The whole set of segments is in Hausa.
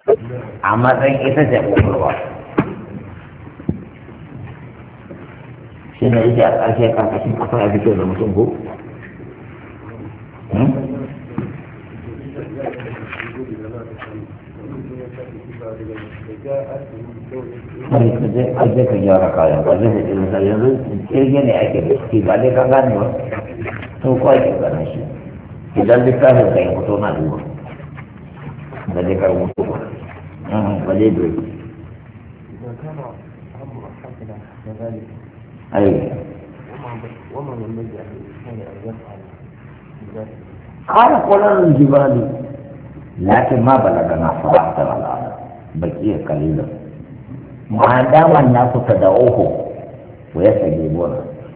a matsayin ita ce ƙwaƙwalwa shi ne yake a ƙarshe ƙarƙashin ƙasa ya fito da mutum ko? Aje ka gyara kayan ba zai fi ilisa yanzu kirge ne ake da shi ba dai ka gane ba to ko ake gane shi idan littafin ka yi fito na duba ba dai ka rubutu ba ba dai dole ai قال قل الجبال لكن ما بلغنا صراحة الآن بقي قليلا ما دام الناس تدعوه ويستجيبون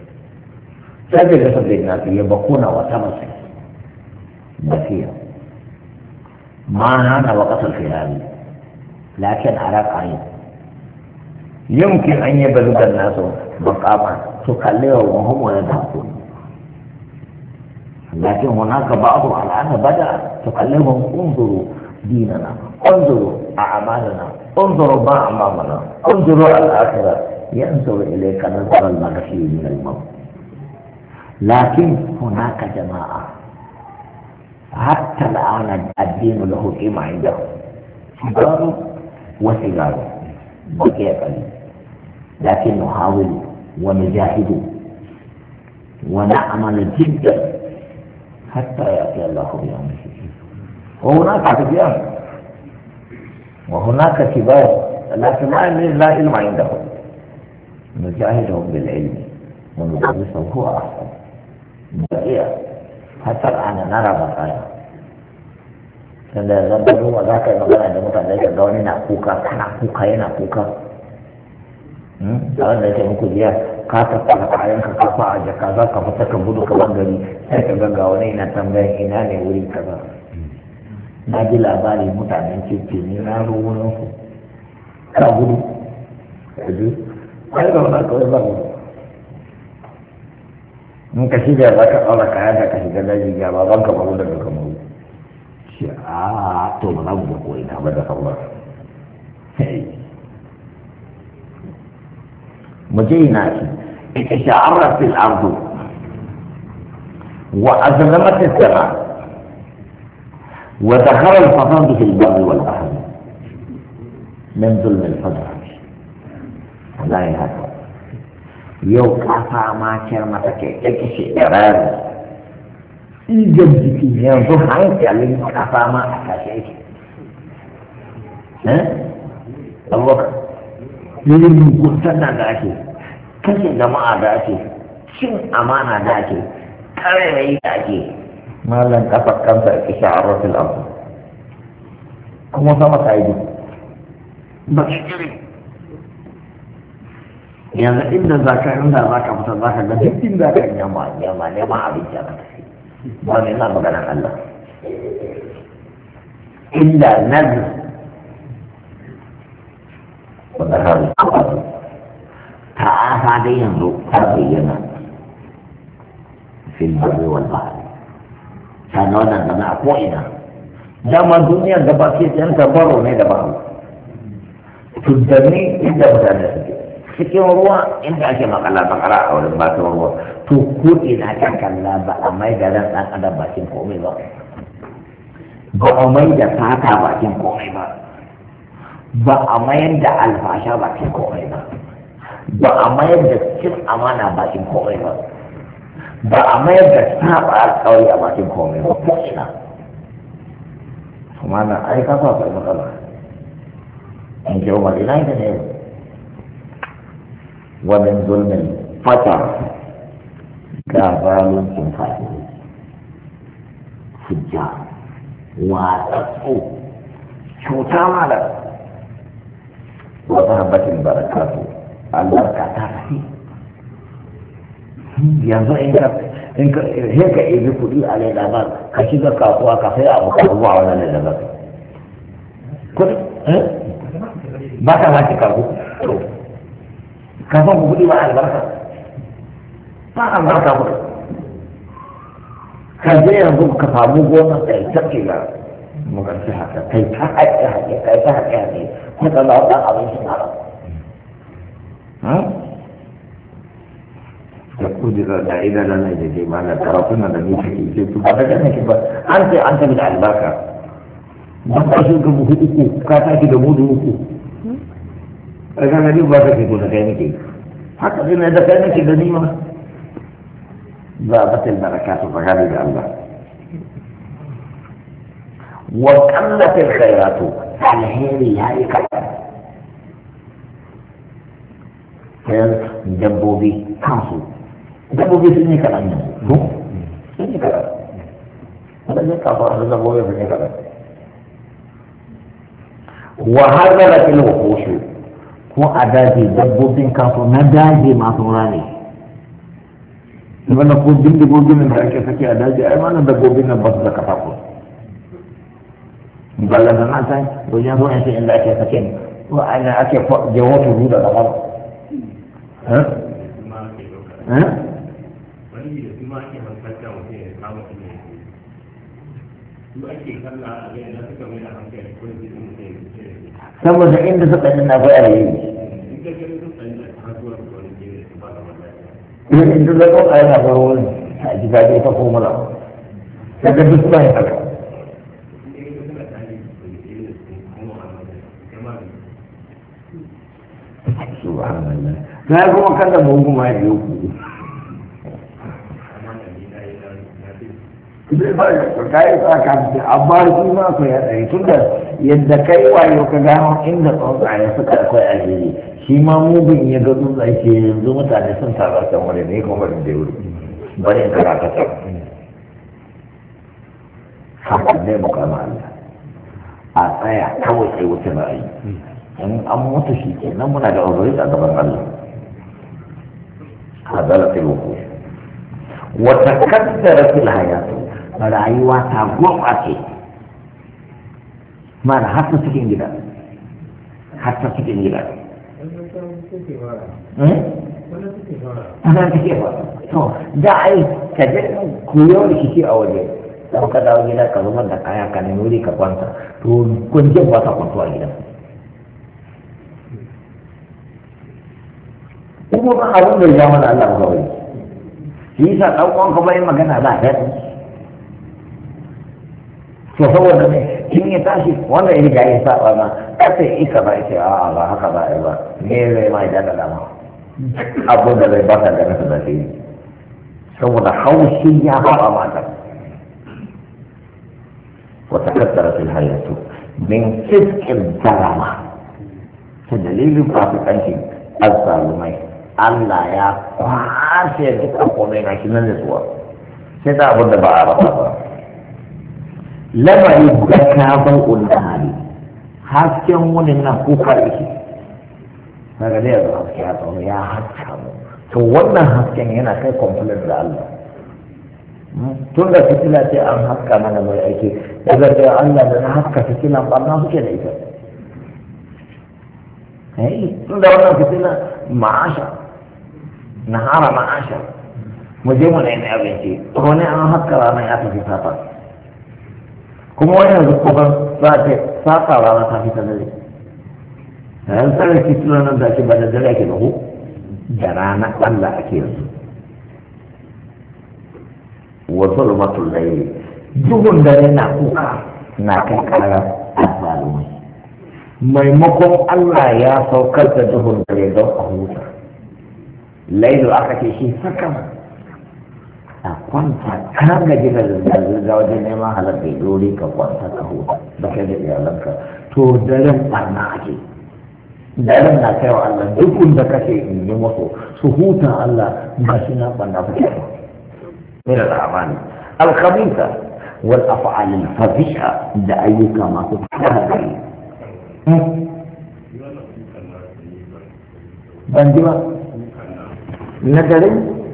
سجل الناس يبقون وتمسك بكيا ما هذا وقت الخلال لكن على قريب يمكن أن يبلغ الناس مقاما تكلمهم وهم يضحكون لكن هناك بعض الآن بدأ تكلمهم انظروا ديننا انظروا أعمالنا انظروا ما أمامنا انظروا الآخرة ينظر إليك نظر المغفي من الموت لكن هناك جماعة حتى الآن الدين له قيمة عندهم سيجار وسيجار بقي قليل لكن نحاول ونجاهد ونعمل جدا حتى يأتي الله بأمره وهناك تبيان وهناك كبار لكن لا علم عندهم نجاهدهم بالعلم وندرسه هو أحسن بقية حتى الآن نرى بقايا tunda zan duba za ka yi magana da mutane da ga wani na kuka kana kuka yana kuka a wanda ya ce muku jiya ka tattara kayan ka kafa a jaka za ka fita ka gudu ka gari sai ka ga wani na tambayan ina ne wuri kaza na ji labari mutanen kirki ne na ruwan su ka gudu ka ji kai ga wani kawai ba gudu in ka shiga za ka ɗaura kayan da ka shiga daji ga baban ka baro daga kamaru shi a to ba za mu ga ko ina ba da sauran مجينات اشعرت الارض وازلمت السماء ودخل الفضاء في البر والبحر من ظلم الفجر لا يهدى يو كفى ما كرمتك اكشي اراد ايجب ذكي ينظر عنك اللي كفى ما اكشيك ها الوقت yin gudanar da ake kashe jama'a da ake cin amana da ake karairayi da ake malan kafar kansa isha a rafin abu kuma sama ta yi ba shi yanzu inda za ka inda za ka fita za ka ga duk inda ka yamma neman abinci a tafi ba ne na maganar Allah illa nazar وظهر القبر تعافى ينظر تبين في البر والبحر كان هذا جماعة قوئنا دام الدنيا دبكت أنت برو ما دبكت تدمي إذا بدأت cikin ruwa inda ake makala bakara a wurin ba ta ruwa to ko ina kan kalla ba a mai da ran dan adam bakin komai ba ba a mai da fata bakin komai ba ba a mayar da alfasha bakin komai ba ba a mayar da cin amana bakin komai ba ba a mayar da saba alƙawari a bakin komai ba ko ina kuma na ai ka fa matsala in ji umar ina ita ne wannan zulmin fata ga zaluncin fadi hujja watsatsu cuta mala وذهبت البركات البركة تعرفي yanzu in ka heka ibi kuɗi a lalabar ka shiga kasuwa ka sai abu ka zuwa wannan lalabar kuɗi ba ka zaki karbu ka san ku kuɗi ba albarka ba albarka kuɗi ka je yanzu ka samu gona kai ta kila muka ci haka kai ta haƙe kai ta haƙe kuma ka ba ɗan abincin haram da kujira da idan nan da ke ma na karatu na da ni take ce ba da gane ki ba an ce an tabi da albarka ba ka shi ga buhu uku ka tashi da mudu uku a ga duk ba ka ke ko da kai nake haka dai da kai nake da ni ma ba batil barakatu fa gari da Allah wa qallatil khairatu alheri ya yi kaɗan dabbobi kansu dabbobi sun yi kaɗan yanzu sun yi kaɗan wadda zai kafa a dabbobi sun yi kaɗan wa har da fil wuhushu ko a daji dabbobin kansu na daji masu rani wannan ko bindigogin da ake sake a daji ai mana dabbobin nan ba su da katako ballan da nan sai wajen zuwa yanzu inda ake sake ko ana ake jawo tudu da gaba saboda inda suka yi na bayar yi inda zaka a yana bayar wani a ji daji ta komula daga duk bayan haka subhanallah sai kuma kada mu kuma ya yi zai ba ka yi tsaka ce amma shi ma ku ya ɗari tun da yadda kai wayo ka gano inda tsuntsaye suka akwai alheri shi ma mugun ya ga tsuntsaye ke yanzu mutane sun taru can wani ne kuma da wuri bari in kara ka can haka ne mu kama Allah a tsaya kawai sai wuce ra'ayi in an mutu shi ke nan muna da uzuri a gaban Allah hadala fil wuquf wa takaddara fil hayatu rayuwa ta gurɓace mana har ta cikin gida har ta cikin gida ana take ba to da ai ka je koyo rikici a waje don ka dawo gida ka zama da kaya ka nemi wuri ka kwanta to kwanciyar ba ta kwanto a gida kuma ba abin da ya mana Allah ba wai shi yasa ɗan uwan ka bai magana ba daɗi to saboda ne in ya tashi wanda ya riga ya saba ma kasa ika ba ya ce a ba haka ba ya ba ne zai ma ya da dama abin da zai baka ganin su da shi saboda haushi ya haɓa mata wata kaddara fil hayatu min fiskin zarama ta dalilin fasikanci azzalumai Allah ya kwashe duka komai na shi nan da zuwa sai da abin da ba a raba ba lamari da kaban ulhari hasken wani nan kuka yake daga da yanzu haske ya tsoro ya haska mu to wannan hasken yana kai kwamfulan da Allah tun da fitila ce an haska mana mai aiki daga da Allah da na haska fitila ɓarna suke da ita tun da wannan fitila ma'asha nahara ma'asha mu je mu nemi abinci wani an haska ranar ya tafi safa kuma wani yanzu kuma saka rana ta fita dare a yan tsarar fitila nan da ake ba da dare ake da da rana Allah ake yanzu wa zulmatul layli duhun dare na kuka na kai kara azzalumai maimakon Allah ya saukar da duhun dare don a huta lailu aka ce shi sakan a kwanta ka gaji da zirga wajen neman halar da dore ka kwanta ka huta da kai da iyalanka to daren barna ake daren na kai wa Allah dukkan da kake in yi masu su huta Allah ba shi na barna fa ke من الأعمال الخبيثة والأفعال الفظيعة لأيك ما تتحدث بندوا نجري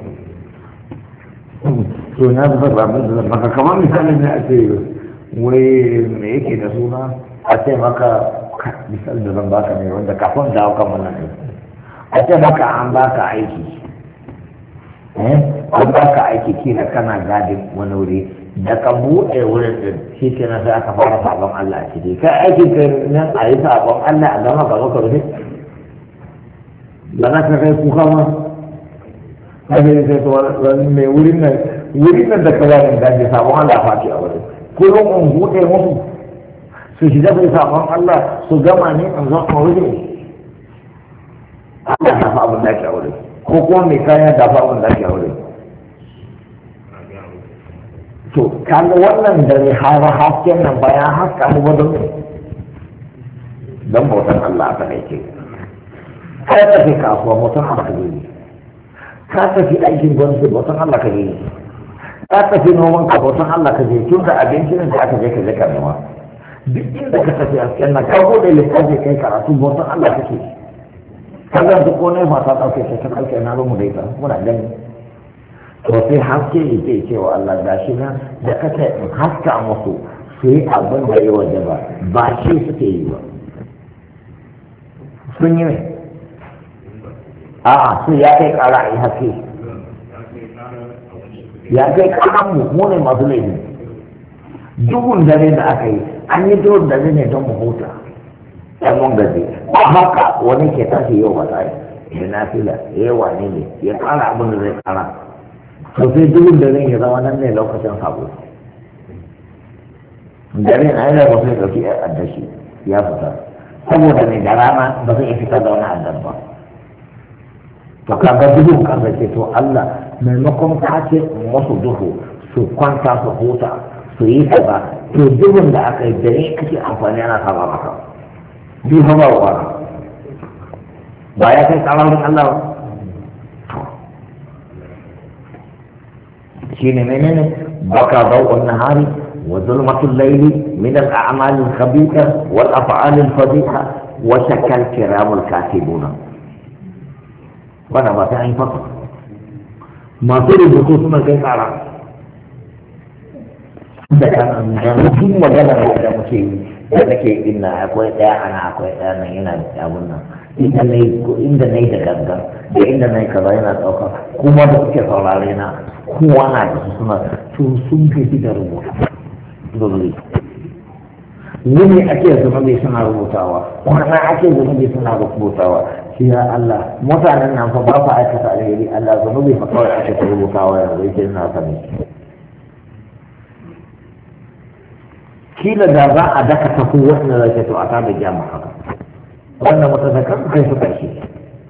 سناد بقى كمان مثال نأتي ويكي نسونا أتي مكا مثال بذنباك من عندك كفون داو كمان أتي مكا عن باك عيكي an ba ka aiki kila kana gadin wani wuri da ka buɗe wurin din shi ke nan sai aka fara sabon Allah a ciki kai aikin ka nan a yi sabon Allah a gama gaba ka rufe ba za ka kai kuka ma kai sai to mai wurin nan da kawai da gaji sabon Allah fati a wurin kullum in buɗe musu su shiga bai sabon Allah su gama ne in zo a wurin Allah na fa abin da ake a wurin ko kuma mai kayan da fa abin da ake a wurin to kaga wannan dare har hasken nan bayan haska mu ba don bautan Allah aka ne ce ka tafi kasuwa bautan Allah ka yi ka tafi aikin gwamnati bautan Allah ka yi ka tafi noman ka bautan Allah ka je tun da abincin da aka je ka je ka nema duk inda ka tafi hasken nan ka bude littafi kai karatu bautan Allah kake kaga duk wani fata dauke ta kalke na mu da ita muna gani to sai haske yake cewa Allah gashi nan da kake haska musu su yi abin da ya waje ba shi suke yi ba sun yi mai a'a su ya kai kara a yi haske ya kai karan mu ne masu laifi duhun dare da aka yi an yi duhun dare ne don mu huta ya mun gaji ba haka wani ke tashi yau ba tsaye da na fila ya wane ne ya kara abin da zai kara to sai duk da zai zama nan ne lokacin sabo dare na yana ba sai dauki addashi ya fita saboda ne da rana ba zai fita da wani addar ba to kaga duhu kaga ce to Allah maimakon kace musu duhu su kwanta su huta su yi kaza to duhun da aka yi dare ake amfani ana saba maka bi ba ba ya kai karamin Allah ba شين منين بقى ضوء النهار وظلمة الليل من الأعمال الخبيثة والأفعال الفضيحة وشكى الكرام الكاتبون وانا بتاعي فقط ما تري بخصوص ما كيف على ده كان ثم جل هذا مشي لكن إن أقوى أنا أقوى أنا هنا أقولنا inda na yi da gangan da inda na yi kaza yana ɗauka kuma da suke saurare na kowa na da su suna to sun fi da rubuta dole wani ake zunubi suna rubutawa wani ake zunubi suna rubutawa shi ya Allah mutanen nan fa ba fa aikata alheri Allah zunubi fa kawai ake ta rubutawa yanzu yake na sani kila da za a daka tafi wannan zai to a ta da gyama haka wannan mutazakar kai su kai shi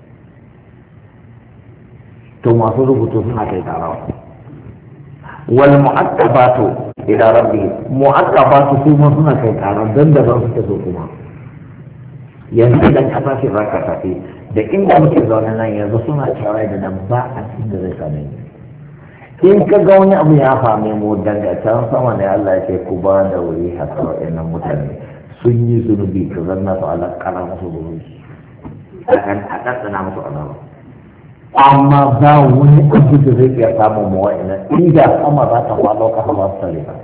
to masu rubutu suna kai tarawa wal mu'aqqabatu ila rabbi mu'aqqabatu su ma suna kai tarawa dan da ba su ke so kuma yanzu idan ka tashi za ka tafi da inda muke zaune nan yanzu suna cewa da nan ba a cikin da zai same ni in ka ga wani abu ya fame mu daga can sama ne Allah ya ce ku ba da wuri haka wa'annan mutane sun yi zunubi ka zanna su alaƙara musu zunubi a ƙasana musu alama amma ba wani abu da zai iya samun mawa'ina inda sama za ta faɗo ƙasa ba su tare ba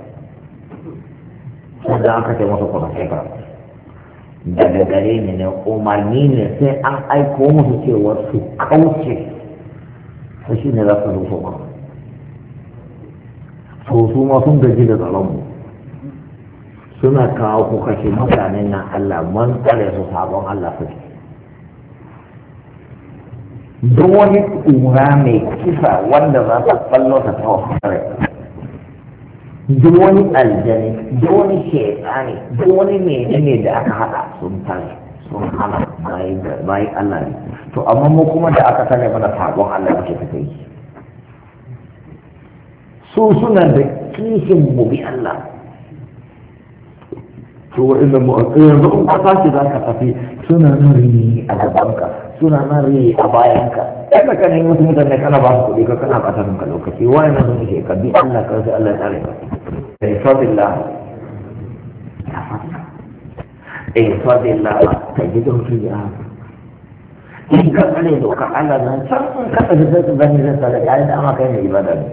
sai aka ce musu kuma sai ka daga gare ne ne umarni ne sai an aiko musu cewa su kauce ta shi ne za su rufe ba so su ma sun gaji da tsaronmu suna kawo ku kashe mutanen nan Allah mun tsare su sabon Allah suke duk wani ƙura mai kisa wanda za ta ballo ta tawo kare duk wani aljani duk wani shekani duk wani menene da aka haɗa sun tare sun hana bayan Allah ne to amma mu kuma da aka tare mana sabon Allah muke ta kai su suna da kishin mu bi Allah to wa'inda yanzu in ka tashi za ka tafi suna nan rini a gabanka suna nan rini a bayanka yadda ka ne wasu mutane kana ba su kuɗi ka kana ɓata ka lokaci wani na sun ke ka bi Allah ka sai Allah ya tsare ka ihfazillah ihfazillah ka ji da hutu ya in ka tsare dokar Allah nan can in ka tafi sai su gani zai tsare ya yi dama kai mai ibada ne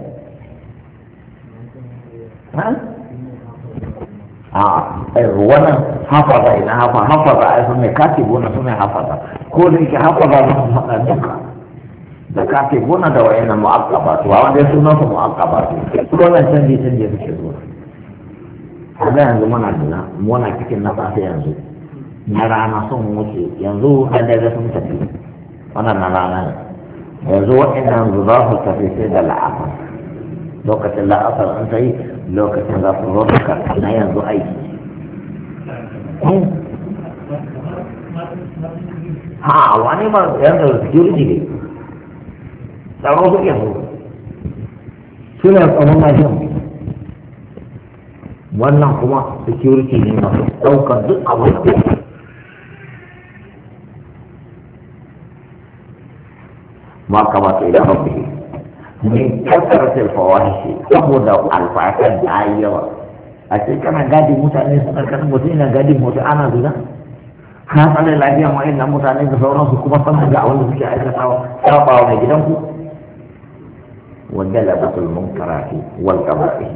wannan hafaza ina hafaza ai sun mai katibu na sun mai hafaza ko da yake hafaza na su faɗa duka da kafe gona da wayannan mu'aqqabatu wa wanda sunan su mu'aqqabatu su wannan canje suke zuwa kaga yanzu muna cikin na safe yanzu na rana sun wuce yanzu da dare sun tafi wannan na rana yanzu waɗannan za su tafi sai da la'asar lokacin la'asar an sai lokacin za su zo na yanzu aiki ha wani ba yanzu security ne tsaro suke so suna tsaron mashin wannan kuma security ne masu ɗaukar duk abin da ما قبض إلى ربه من كثرة الفواحش تبدأ الفاحشة دائرة أشياء كان قاعد متعني كان متعني قاعد متعني هذا خاصة للأجيال ما إن متعني بصورة سكوبة تنجع ولا في أي شيء أو نجدهم وجلبت المنكرات والكبائر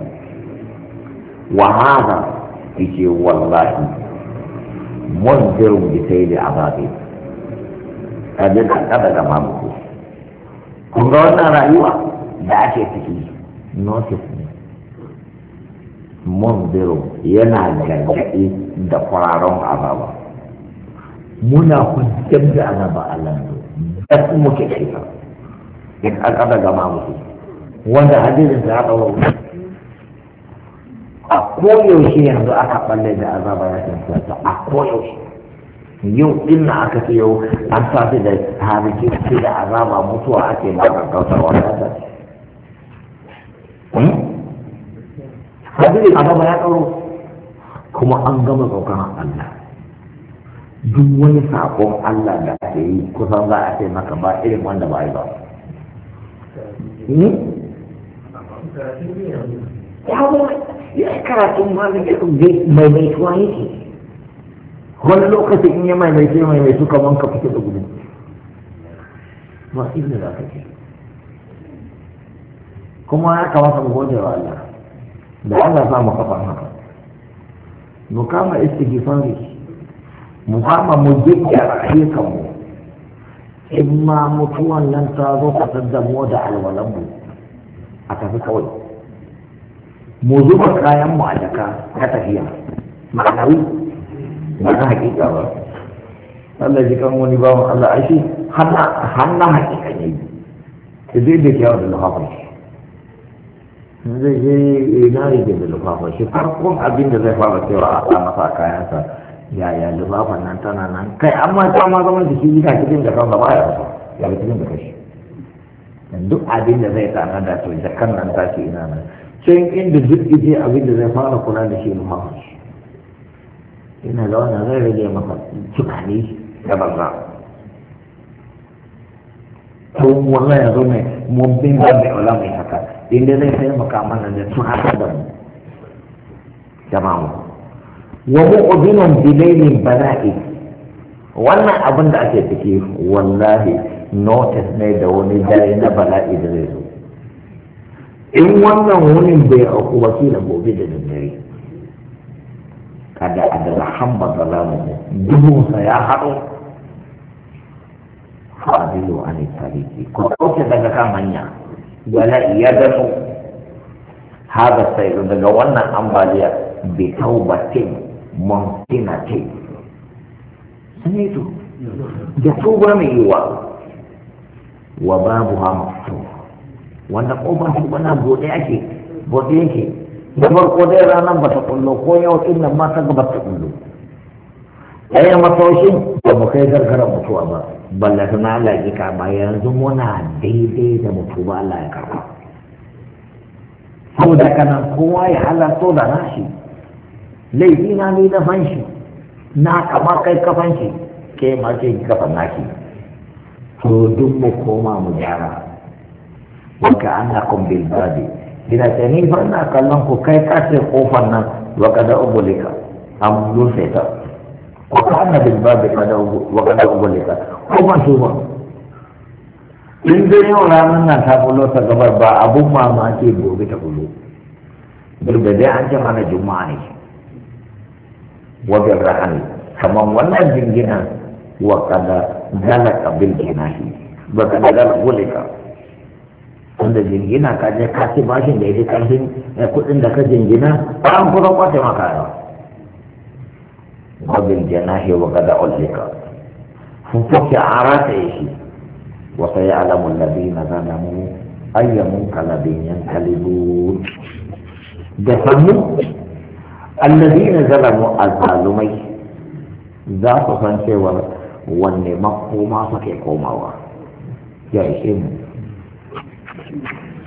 وهذا يجي والله منذر بسيل عذابه هذا أبدا ما بقول kun ga wannan rayuwa da ake ciki notice ne munziru yana gargaɗi da kwararon azaba muna hujjar da azaba Allah da su muke shekar in aka daga mamuku wanda hadisin ta ya ɗaura a koyaushe yanzu aka ɓalle da azaba ya cancanta a koyaushe yau din na aka ce yau an tafi da hariki ce da azaba mutuwa ake ba ka kautar wata ta hadiri azaba ya tsaro kuma an gama tsokan Allah duk wani sakon Allah da ake yi kusan za a ce maka ba irin wanda ba yi ba ya karatun ma da mai mai tuwa yake wani lokaci in ya maimaitu kamar ka fito da gudu ba inda za ka ce kuma ya kamata mu gode wa Allah da Allah sa mu kafa haka mu kama istighfari mu kama mu gyara ayyukanmu in ma mutuwan nan ta zo ka mu da alwalanmu a tafi kawai mu zuba kayanmu a jaka ta tafiya ma'anawi ba na hakika ba Allah ji kan wani bawan Allah aishi hanna hakika ne ta zai da kyawar da lufafa zai je ina rage da lufafa shi farkon abin da zai fara cewa a sa masa kayansa yaya lufafan nan tana nan kai amma ta ma zama da shi yana cikin da kansa ba ya rasa ya ga cikin da kashi duk abin da zai tana da to jakan nan ta ce ina nan sai inda duk ije abin da zai fara kula da shi lufafa ina da wannan zai rage maka tukane da banza to wallahi yanzu ne mun bin da mai ulama haka inda zai sai maka mana da tunatar da mu jama'a wa mu'dinun bilailin bala'i wannan abin da ake ciki wallahi notice ne da wani dare na bala'i da zai zo in wannan wurin bai auku wakilin gobe da daddare kada a daga hamba zalamu dubunsa ya haɗo fadilu an tariki ko ɗauke daga kan hanya bala'i ya gano haɗa sai daga wannan ambaliya bi taubatin mumkinatin sai to da tuba mai yiwa wa babu ha mafito wanda ƙofar tuba na bude yake da farko dai ranar ba ta kullo ko yau din nan ma ta gaba ta kullo ɗaya masoshin ba mu kai gargarar mutuwa ba balla na Allah ya karba yanzu muna daidai da mutu ba Allah ya karba saboda kana kowa ya halarto da nashi laifi na ni na fanshi na kama kai kafan shi ke ma ce kafan naki to duk mu koma mu gyara wa ka'annakum bil badi ina ta ni fa ina kallon ku kai kace kofar nan wa kada ubulika am rufe ta ko kana bil babi kada wa kada ubulika ko ban so ba in dai yau ranar nan ta bullo ta gabar ba abun mamaki gobe ta bullo duk da dai an ce mana juma'a ne wa bil rahani kaman wannan jingina wa kada zalaka bil jinahi ba ka daga gulika wanda jingina ka je ka ci bashin da ya fi karfin kuɗin da ka jingina an kuma kwace maka yawa wabil janahi wa gada ulika sun fuke a rataye shi wasa ya alamun ladina zalamu ayyamun kalabin yankalibun da sannu alladina zalamu azzalumai za su san cewar wanne makoma suke komawa ya ishe mu